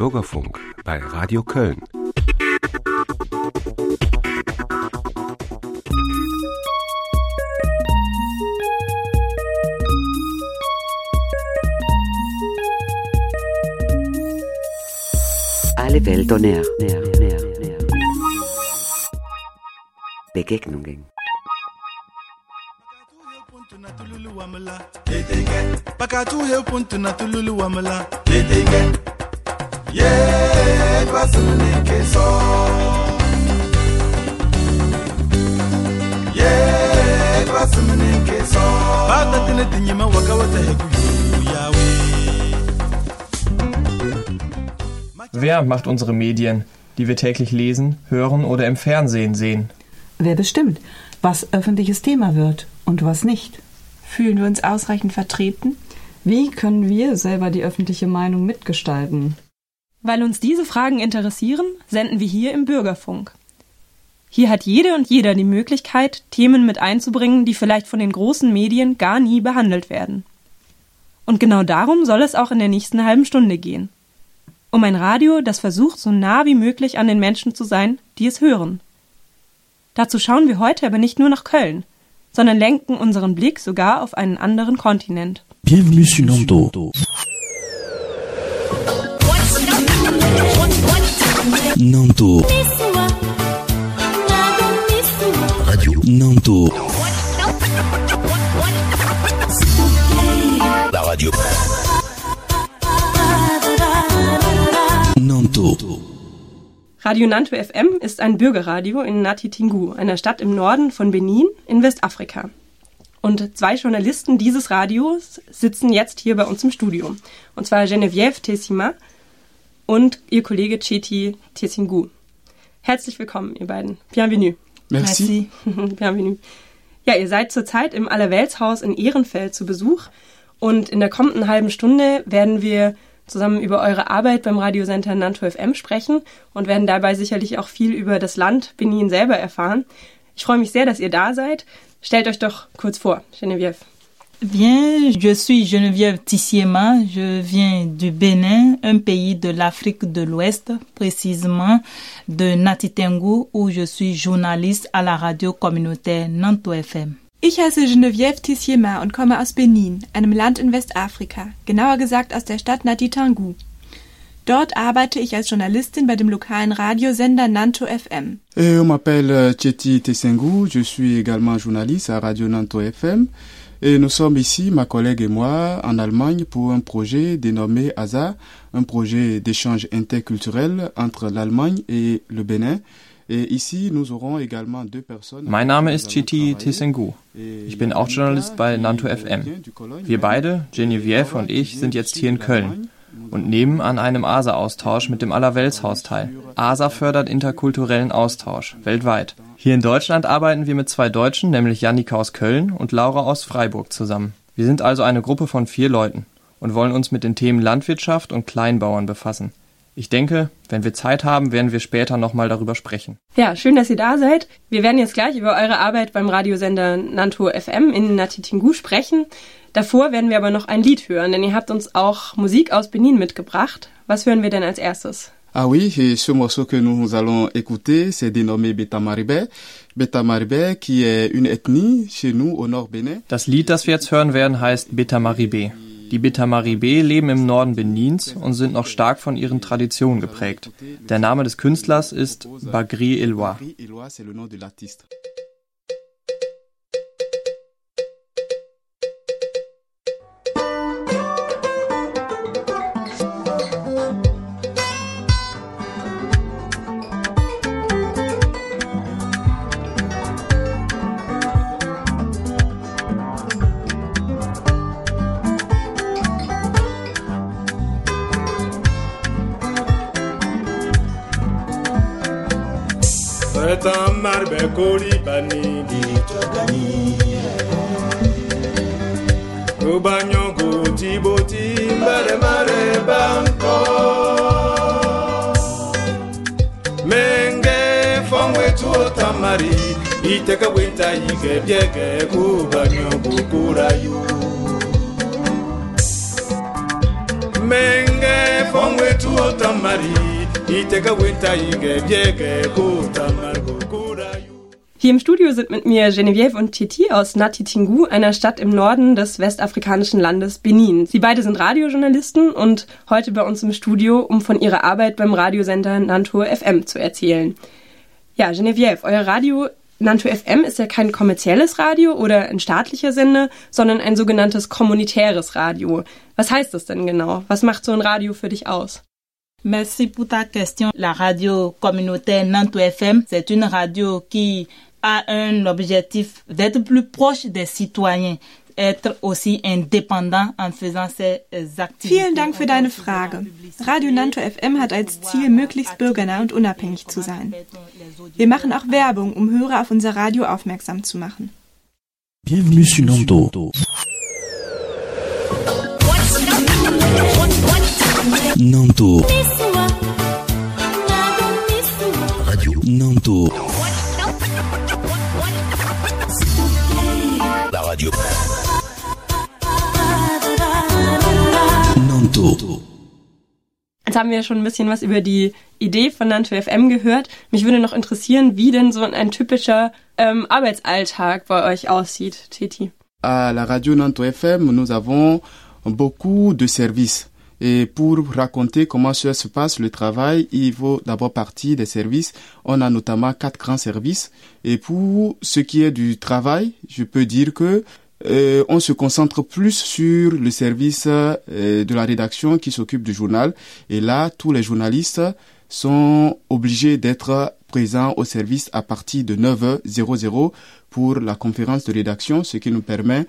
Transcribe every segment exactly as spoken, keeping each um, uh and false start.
Bürgerfunk bei Radio Köln. Alle Welt on Air. Begegnungen. Wer macht unsere Medien, die wir täglich lesen, hören oder im Fernsehen sehen? Wer bestimmt, was öffentliches Thema wird und was nicht? Fühlen wir uns ausreichend vertreten? Wie können wir selber die öffentliche Meinung mitgestalten? Weil uns diese Fragen interessieren, senden wir hier im Bürgerfunk. Hier hat jede und jeder die Möglichkeit, Themen mit einzubringen, die vielleicht von den großen Medien gar nie behandelt werden. Und genau darum soll es auch in der nächsten halben Stunde gehen. Um ein Radio, das versucht, so nah wie möglich an den Menschen zu sein, die es hören. Dazu schauen wir heute aber nicht nur nach Köln, sondern lenken unseren Blick sogar auf einen anderen Kontinent. Bienvenue sur Nanto. Nanto. Radio Nanto. La radio. Nanto. Radio Nanto F M ist ein Bürgerradio in Nati Tingu, einer Stadt im Norden von Benin in Westafrika. Und zwei Journalisten dieses Radios sitzen jetzt hier bei uns im Studio. Und zwar Geneviève Tessima und ihr Kollege Tchéti Tessingu. Herzlich willkommen, ihr beiden. Bienvenue. Merci. Merci. Bienvenue. Ja, ihr seid zurzeit im Allerweltshaus in Ehrenfeld zu Besuch. Und in der kommenden halben Stunde werden wir zusammen über eure Arbeit beim Radiosender Nanto F M sprechen und werden dabei sicherlich auch viel über das Land Benin selber erfahren. Ich freue mich sehr, dass ihr da seid. Stellt euch doch kurz vor, Geneviève. Bien, je suis Geneviève Tessiema, je viens du Bénin, un pays de l'Afrique de l'Ouest, précisément de Nati Tingu, où je suis journaliste à la radio communautaire Nanto F M. Ich heiße Geneviève Tessiema und komme aus Benin, einem Land in Westafrika, genauer gesagt aus der Stadt Nati Tingu. Dort arbeite ich als Journalistin bei dem lokalen Radiosender Nanto F M. Et on m'appelle Tchéti Tessingu, je suis également journaliste à Radio Nanto F M. Et nous sommes ici, ma collègue et moi, en Allemagne pour un projet dénommé A S A, un projet d'échange interculturel entre l'Allemagne et le Bénin. Mein Name ist Tchéti Tessingu. Ich bin auch Journalist bei Nanto F M. Wir beide, Geneviève und ich, sind jetzt hier in Köln und nehmen an einem A S A-Austausch mit dem Allerweltshaus teil. A S A fördert interkulturellen Austausch, weltweit. Hier in Deutschland arbeiten wir mit zwei Deutschen, nämlich Jannika aus Köln und Laura aus Freiburg zusammen. Wir sind also eine Gruppe von vier Leuten und wollen uns mit den Themen Landwirtschaft und Kleinbauern befassen. Ich denke, wenn wir Zeit haben, werden wir später nochmal darüber sprechen. Ja, schön, dass ihr da seid. Wir werden jetzt gleich über eure Arbeit beim Radiosender Nanto F M in Nati Tingu sprechen. Davor werden wir aber noch ein Lied hören, denn ihr habt uns auch Musik aus Benin mitgebracht. Was hören wir denn als erstes? Ah oui, et ce morceau que nous allons écouter, c'est dénommé Beta Maribé. Beta Maribé, qui est une ethnie chez nous au Nord Bénin. Das Lied, das wir jetzt hören werden, heißt Beta Maribé. Die Beta Maribé leben im Norden Benins und sind noch stark von ihren Traditionen geprägt. Der Name des Künstlers ist Bagri Eloi. Beta Maribé Kolibani Ditogani Rubanyongo Tiboti Mbare Mare Banko Menge Fongwe Tuotamari Iteka Winta Yige Biege Kubanyongo Kurayu Menge Hier im Studio sind mit mir Geneviève und Titi aus Nati Tingu, einer Stadt im Norden des westafrikanischen Landes Benin. Sie beide sind Radiojournalisten und heute bei uns im Studio, um von ihrer Arbeit beim Radiosender Nanto F M zu erzählen. Ja, Geneviève, euer Radio Nanto F M ist ja kein kommerzielles Radio oder ein staatlicher Sender, sondern ein sogenanntes kommunitäres Radio. Was heißt das denn genau? Was macht so ein Radio für dich aus? Merci pour ta question. La radio communautaire Nanto F M, c'est une radio qui a un objectif d'être plus proche des citoyens, être aussi indépendant en faisant ses activités. Vielen Dank für deine Frage. Radio Nanto F M hat als Ziel, möglichst bürgernah und unabhängig zu sein. Wir machen auch Werbung, um Hörer auf unser Radio aufmerksam zu machen. Bienvenue sur Nanto. Nanto. Radio Nanto. La radio. Nanto. Jetzt haben wir schon ein bisschen was über die Idee von Nanto F M gehört. Mich würde noch interessieren, wie denn so ein typischer ähm, Arbeitsalltag bei euch aussieht, Titi. À la radio Nanto F M, nous avons beaucoup de services. Et pour raconter comment ça se passe, le travail, il faut d'abord partir des services. On a notamment quatre grands services. Et pour ce qui est du travail, je peux dire que euh, on se concentre plus sur le service euh, de la rédaction qui s'occupe du journal. Et là, tous les journalistes sont obligés d'être présents au service à partir de neuf heures pour la conférence de rédaction, ce qui nous permet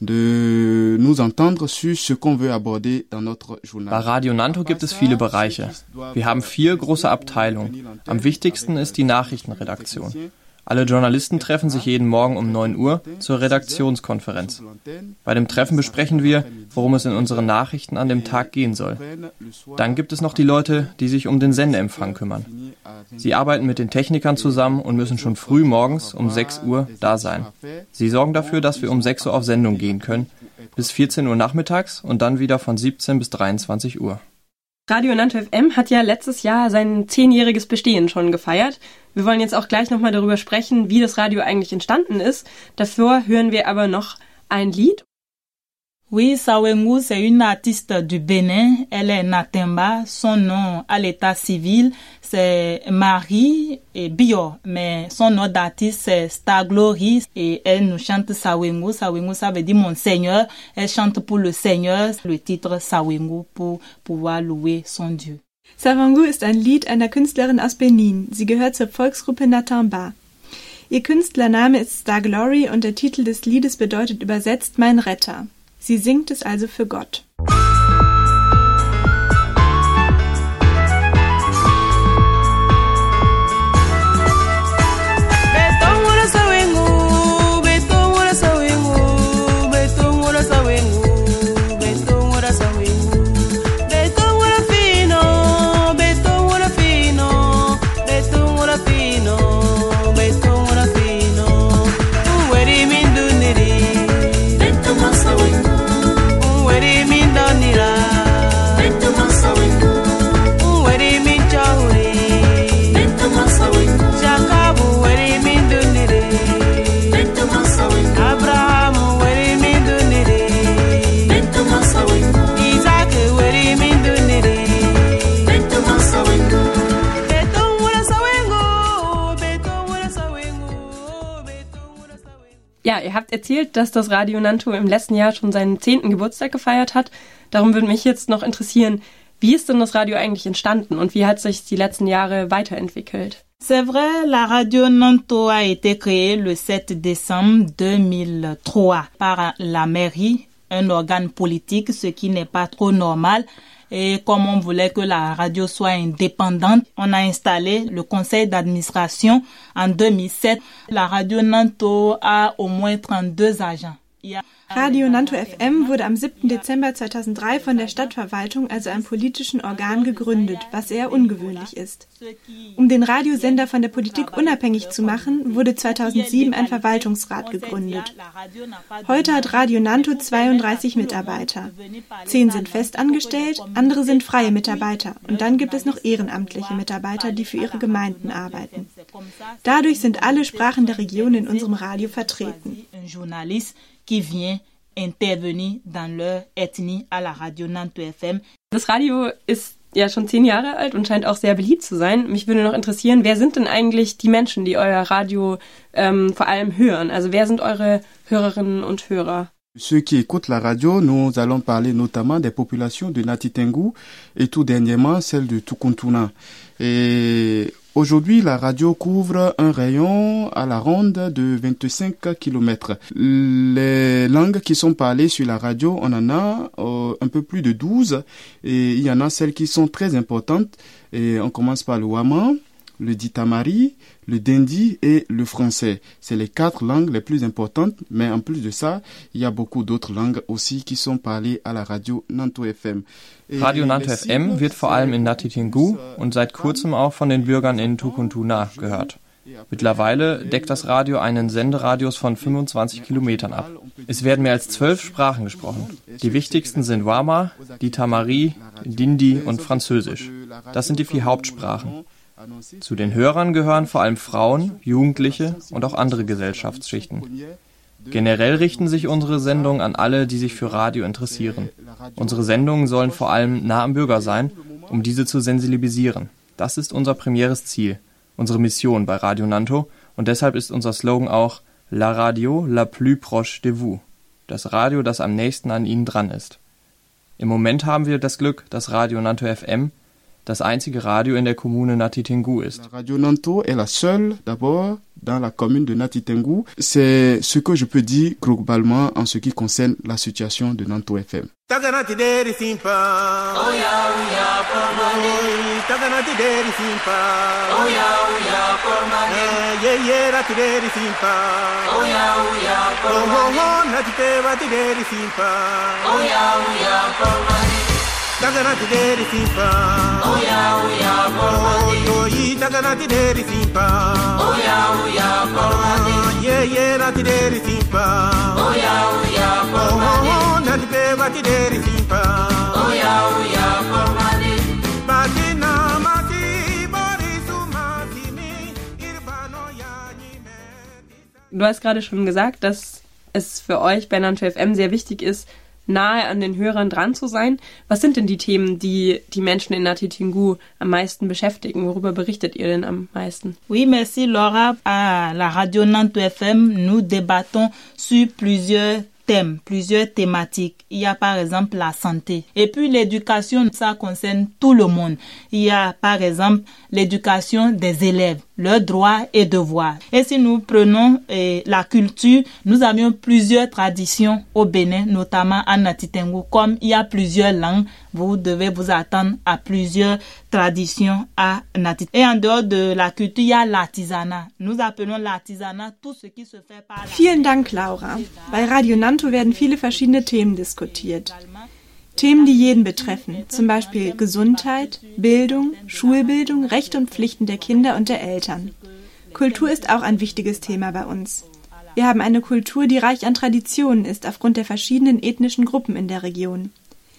de nous entendre sur ce qu'on veut aborder dans notre journal. Bei Radio Nanto gibt es viele Bereiche. Wir haben vier große Abteilungen. Am wichtigsten ist die Nachrichtenredaktion. Alle Journalisten treffen sich jeden Morgen um neun Uhr zur Redaktionskonferenz. Bei dem Treffen besprechen wir, worum es in unseren Nachrichten an dem Tag gehen soll. Dann gibt es noch die Leute, die sich um den Sendeempfang kümmern. Sie arbeiten mit den Technikern zusammen und müssen schon früh morgens um sechs Uhr da sein. Sie sorgen dafür, dass wir um sechs Uhr auf Sendung gehen können, bis vierzehn Uhr nachmittags und dann wieder von siebzehn bis dreiundzwanzig Uhr. Radio Nanto F M hat ja letztes Jahr sein zehnjähriges Bestehen schon gefeiert. Wir wollen jetzt auch gleich nochmal darüber sprechen, wie das Radio eigentlich entstanden ist. Davor hören wir aber noch ein Lied. Oui, Sawengu, c'est une artiste du Bénin. Elle est Natemba. Son nom à l'état civil, c'est Marie Bio. Mais son nom d'artiste, c'est Star Glory. Et elle nous chante Sawengu. Sawengu, ça veut dire mon Seigneur. Elle chante pour le Seigneur. Le titre Sawengu pour pouvoir louer son Dieu. Sawengu ist ein Lied einer Künstlerin aus Benin. Sie gehört zur Volksgruppe Natamba. Ihr Künstlername ist Star Glory und der Titel des Liedes bedeutet übersetzt Mein Retter. Sie singt es also für Gott. Ja, ihr habt erzählt, dass das Radio Nanto im letzten Jahr schon seinen zehnten Geburtstag gefeiert hat. Darum würde mich jetzt noch interessieren, wie ist denn das Radio eigentlich entstanden und wie hat sich die letzten Jahre weiterentwickelt? C'est vrai, la radio Nanto a été créée le sept décembre deux mille trois par la mairie, un organe politique, ce qui n'est pas trop normal. Et comme on voulait que la radio soit indépendante, on a installé le conseil d'administration en deux mille sept. La radio Nanto a au moins trente-deux agents. Radio Nanto F M wurde am siebten Dezember zweitausenddrei von der Stadtverwaltung, also einem politischen Organ, gegründet, was eher ungewöhnlich ist. Um den Radiosender von der Politik unabhängig zu machen, wurde zweitausendsieben ein Verwaltungsrat gegründet. Heute hat Radio Nanto zweiunddreißig Mitarbeiter. Zehn sind festangestellt, andere sind freie Mitarbeiter und dann gibt es noch ehrenamtliche Mitarbeiter, die für ihre Gemeinden arbeiten. Dadurch sind alle Sprachen der Region in unserem Radio vertreten. Qui vient intervenir dans leur ethnie à la Radio Nanto F M. Das Radio ist ja schon zehn Jahre alt und scheint auch sehr beliebt zu sein. Mich würde noch interessieren, wer sind denn eigentlich die Menschen, die euer Radio ähm, vor allem hören? Also wer sind eure Hörerinnen und Hörer? Ceux qui écoutent la radio, nous allons parler notamment des populations de Nati Tengu et tout dernièrement celle de Tukuntuna. Et aujourd'hui, la radio couvre un rayon à la ronde de vingt-cinq kilomètres. Les langues qui sont parlées sur la radio, on en a euh, un peu plus de douze. Et il y en a celles qui sont très importantes. Et on commence par le Wama, le Ditamari, le Dendi et le français. C'est les quatre langues les plus importantes, mais en plus de ça, il y a beaucoup d'autres langues aussi qui sont parlées à la radio Nanto F M. Radio Nanto F M wird vor allem in Nati Tengu und seit kurzem auch von den Bürgern in Tukuntuna gehört. Mittlerweile deckt das Radio einen Senderadius von fünfundzwanzig Kilometern ab. Es werden mehr als zwölf Sprachen gesprochen. Die wichtigsten sind Wama, Ditamari, Dindi und Französisch. Das sind die vier Hauptsprachen. Zu den Hörern gehören vor allem Frauen, Jugendliche und auch andere Gesellschaftsschichten. Generell richten sich unsere Sendungen an alle, die sich für Radio interessieren. Unsere Sendungen sollen vor allem nah am Bürger sein, um diese zu sensibilisieren. Das ist unser primäres Ziel, unsere Mission bei Radio Nanto und deshalb ist unser Slogan auch La Radio la plus proche de vous, das Radio, das am nächsten an Ihnen dran ist. Im Moment haben wir das Glück, dass Radio Nanto F M das einzige Radio in der Kommune Nati Tengu ist. La Radio Nanto est la seule, d'abord, dans la commune de Nati Tengu. C'est ce que je peux dire globalement en ce qui concerne la situation de Nanto F M. Taganati deri simpa, oya oya pormani. Taganati deri simpa, oya oya pormani. Ye ye rati deri simpa, oya oya pormani. Oh oh nati pevati deri simpa, oya oya pormani. Taganati deri simpa, oya oya pormani. Oh yi taganati deri simpa, oya oya pormani. Ye ye rati deri simpa, oya oya pormani. Oh oh nati pevati deri simpa, oya oya pormani. Batina mati borisu matini irbano yani me. Du hast gerade schon gesagt, dass es für euch bei Nanto F M sehr wichtig ist, nahe an den Hörern dran zu sein. Was sind denn die Themen, die die Menschen in Nati Tengu am meisten beschäftigen? Worüber berichtet ihr denn am meisten? Oui, merci Laura. À la Radio Nanto F M, nous débattons sur plusieurs thèmes, plusieurs thématiques. Il y a par exemple la santé. Et puis l'éducation, ça concerne tout le monde. Il y a par exemple l'éducation des élèves, leurs droits et devoirs. Et si nous prenons eh, la culture, nous avions plusieurs traditions au Bénin, notamment à Nati Tengu. Comme il y a plusieurs langues, vous devez vous attendre à plusieurs traditions à Nati. Et en dehors de la culture, il y a l'artisanat. Nous appelons l'artisanat tout ce qui se fait par... Vielen Dank, Laura. Bei Radio Nanto werden viele verschiedene Themen diskutiert. Themen, die jeden betreffen, zum Beispiel Gesundheit, Bildung, Schulbildung, Rechte und Pflichten der Kinder und der Eltern. Kultur ist auch ein wichtiges Thema bei uns. Wir haben eine Kultur, die reich an Traditionen ist, aufgrund der verschiedenen ethnischen Gruppen in der Region.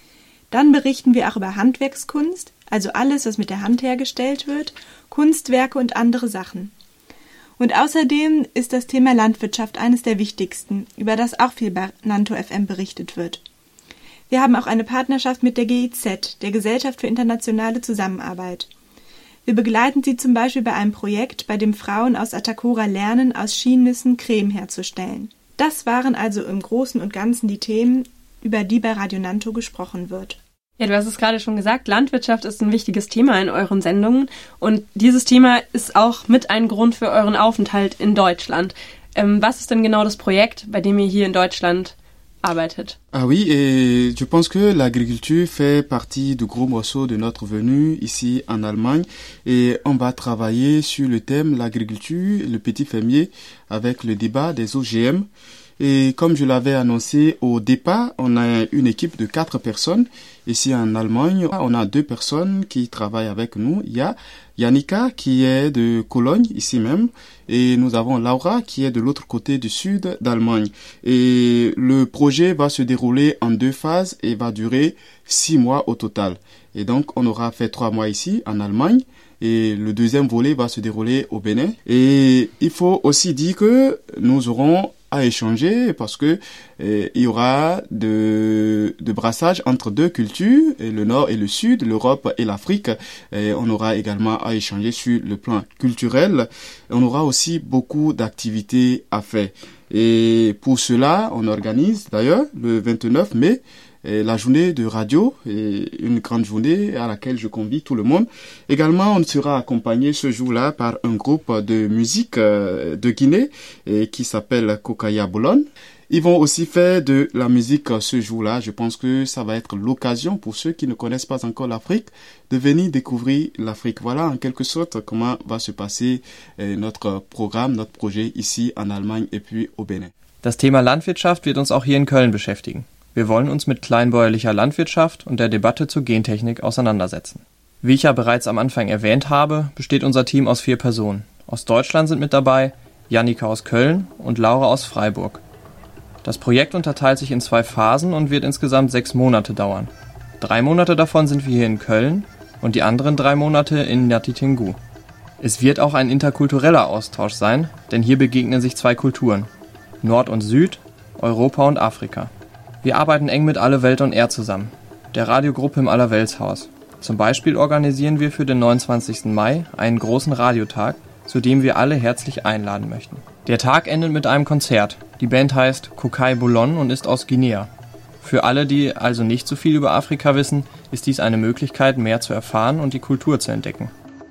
Dann berichten wir auch über Handwerkskunst, also alles, was mit der Hand hergestellt wird, Kunstwerke und andere Sachen. Und außerdem ist das Thema Landwirtschaft eines der wichtigsten, über das auch viel bei Nanto F M berichtet wird. Wir haben auch eine Partnerschaft mit der G I Z, der Gesellschaft für internationale Zusammenarbeit. Wir begleiten sie zum Beispiel bei einem Projekt, bei dem Frauen aus Atakura lernen, aus Schiennüssen Creme herzustellen. Das waren also im Großen und Ganzen die Themen, über die bei Radio Nanto gesprochen wird. Ja, du hast es gerade schon gesagt, Landwirtschaft ist ein wichtiges Thema in euren Sendungen und dieses Thema ist auch mit ein Grund für euren Aufenthalt in Deutschland. Ähm, was ist denn genau das Projekt, bei dem ihr hier in Deutschland arbeitet? Ah oui, et je pense que l'agriculture fait partie du gros morceau de notre venue ici en Allemagne et on va travailler sur le thème l'agriculture, le petit fermier avec le débat des O G M. Et comme je l'avais annoncé au départ, on a une équipe de quatre personnes. Ici en Allemagne, on a deux personnes qui travaillent avec nous. Il y a Yannicka qui est de Cologne, ici même. Et nous avons Laura qui est de l'autre côté du sud d'Allemagne. Et le projet va se dérouler en deux phases et va durer six mois au total. Et donc, on aura fait trois mois ici en Allemagne. Et le deuxième volet va se dérouler au Bénin. Et il faut aussi dire que nous aurons à échanger parce que eh, il y aura de, de brassage entre deux cultures, le nord et le sud, l'Europe et l'Afrique. Et on aura également à échanger sur le plan culturel. On aura aussi beaucoup d'activités à faire. Et pour cela, on organise d'ailleurs le vingt-neuf mai la journée de radio, et une grande journée à laquelle je convie tout le monde. Également, on sera accompagné ce jour-là par un groupe de musique de Guinée qui s'appelle Kokaya Bolon. Ils vont aussi faire de la musique ce jour-là. Je pense que ça va être l'occasion pour ceux qui ne connaissent pas encore l'Afrique de venir découvrir l'Afrique. Voilà en quelque sorte comment va se passer notre programme, notre projet ici en Allemagne et puis au Bénin. Das Thema Landwirtschaft wird uns auch hier in Köln beschäftigen. Wir wollen uns mit kleinbäuerlicher Landwirtschaft und der Debatte zur Gentechnik auseinandersetzen. Wie ich ja bereits am Anfang erwähnt habe, besteht unser Team aus vier Personen. Aus Deutschland sind mit dabei Yannicka aus Köln und Laura aus Freiburg. Das Projekt unterteilt sich in zwei Phasen und wird insgesamt sechs Monate dauern. Drei Monate davon sind wir hier in Köln und die anderen drei Monate in Nati Tengu. Es wird auch ein interkultureller Austausch sein, denn hier begegnen sich zwei Kulturen: Nord und Süd, Europa und Afrika. Wir arbeiten eng mit Alle Welt on Air zusammen, der Radiogruppe im Allerweltshaus. Zum Beispiel organisieren wir für den neunundzwanzigsten Mai einen großen Radiotag, zu dem wir alle herzlich einladen möchten. Der Tag endet mit einem Konzert. Die Band heißt Kokaya Bolon und ist aus Guinea. Für alle, die also nicht so viel über Afrika wissen, ist dies eine Möglichkeit, mehr zu erfahren und die Kultur zu entdecken.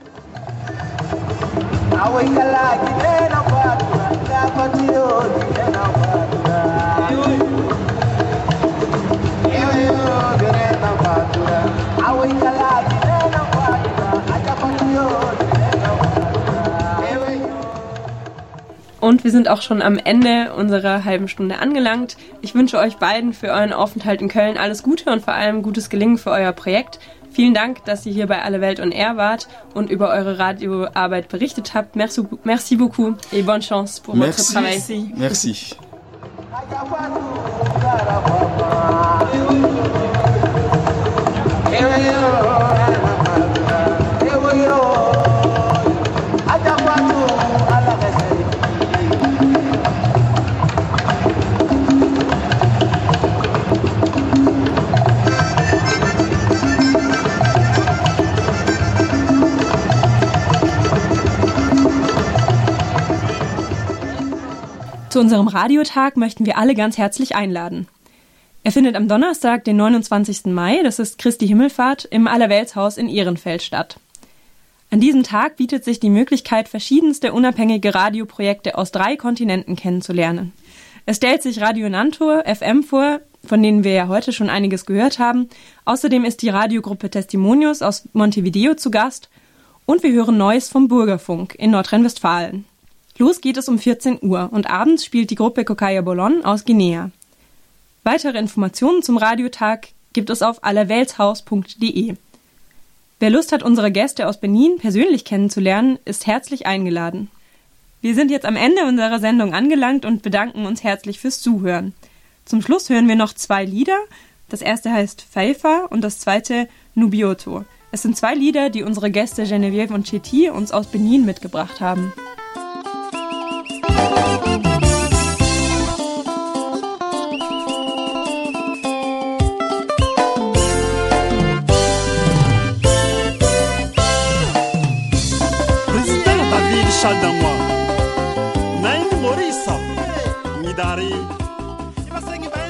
Und wir sind auch schon am Ende unserer halben Stunde angelangt. Ich wünsche euch beiden für euren Aufenthalt in Köln alles Gute und vor allem gutes Gelingen für euer Projekt. Vielen Dank, dass ihr hier bei Alle Welt on Air wart und über eure Radioarbeit berichtet habt. Merci, merci beaucoup et bonne chance pour votre travail. Merci. Zu unserem Radiotag möchten wir alle ganz herzlich einladen. Er findet am Donnerstag, den neunundzwanzigsten Mai, das ist Christi Himmelfahrt, im Allerweltshaus in Ehrenfeld statt. An diesem Tag bietet sich die Möglichkeit, verschiedenste unabhängige Radioprojekte aus drei Kontinenten kennenzulernen. Es stellt sich Radio Nantor F M vor, von denen wir ja heute schon einiges gehört haben. Außerdem ist die Radiogruppe Testimonios aus Montevideo zu Gast und wir hören Neues vom Bürgerfunk in Nordrhein-Westfalen. Los geht es um vierzehn Uhr und abends spielt die Gruppe Kokaya Bolon aus Guinea. Weitere Informationen zum Radiotag gibt es auf allerweltshaus punkt de. Wer Lust hat, unsere Gäste aus Benin persönlich kennenzulernen, ist herzlich eingeladen. Wir sind jetzt am Ende unserer Sendung angelangt und bedanken uns herzlich fürs Zuhören. Zum Schluss hören wir noch zwei Lieder. Das erste heißt Feifa und das zweite Nubioto. Es sind zwei Lieder, die unsere Gäste Geneviève und Chetty uns aus Benin mitgebracht haben. Shadamwa Nain Morisa Midari